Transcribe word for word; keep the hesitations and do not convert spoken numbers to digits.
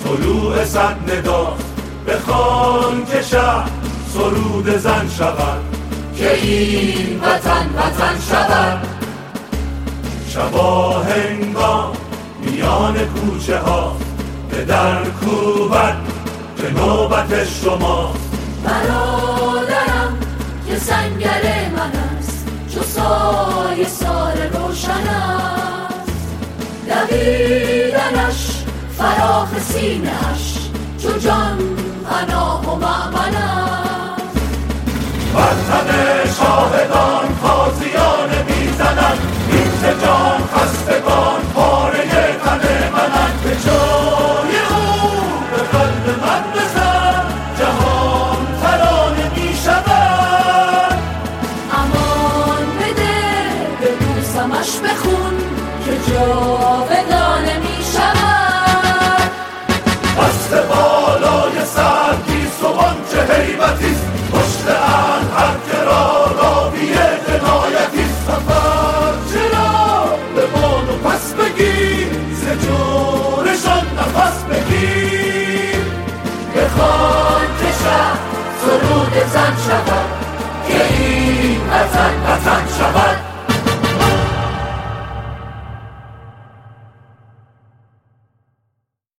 طلوع صد ندا بخوان که شهر سرود زن شود، که این وطن وطن شود. شبا هنگام میان کوچه ها به در کوبد که نوبت شما. برادرم که سنگر من است، چو سایه سار روشن است. دویدنش فراخ سینه اش، چو جان پناه و مأمن است. وطن شاهدان تازیان میزنند، این ز جان خستگان پاره تن منند. به جای او به قلب من بزن، جهان ترانه میشود. امان بده به بوسمش بخون، که جاودانه میشود. دست بالای سر گیسوان چه هیبتیست، پشت ان هر که را راوی جنایتیست. سفر چرا به بان و پس بگیر، ز جورشان نفس بگیر. بخوان که شهر سرود زن شود،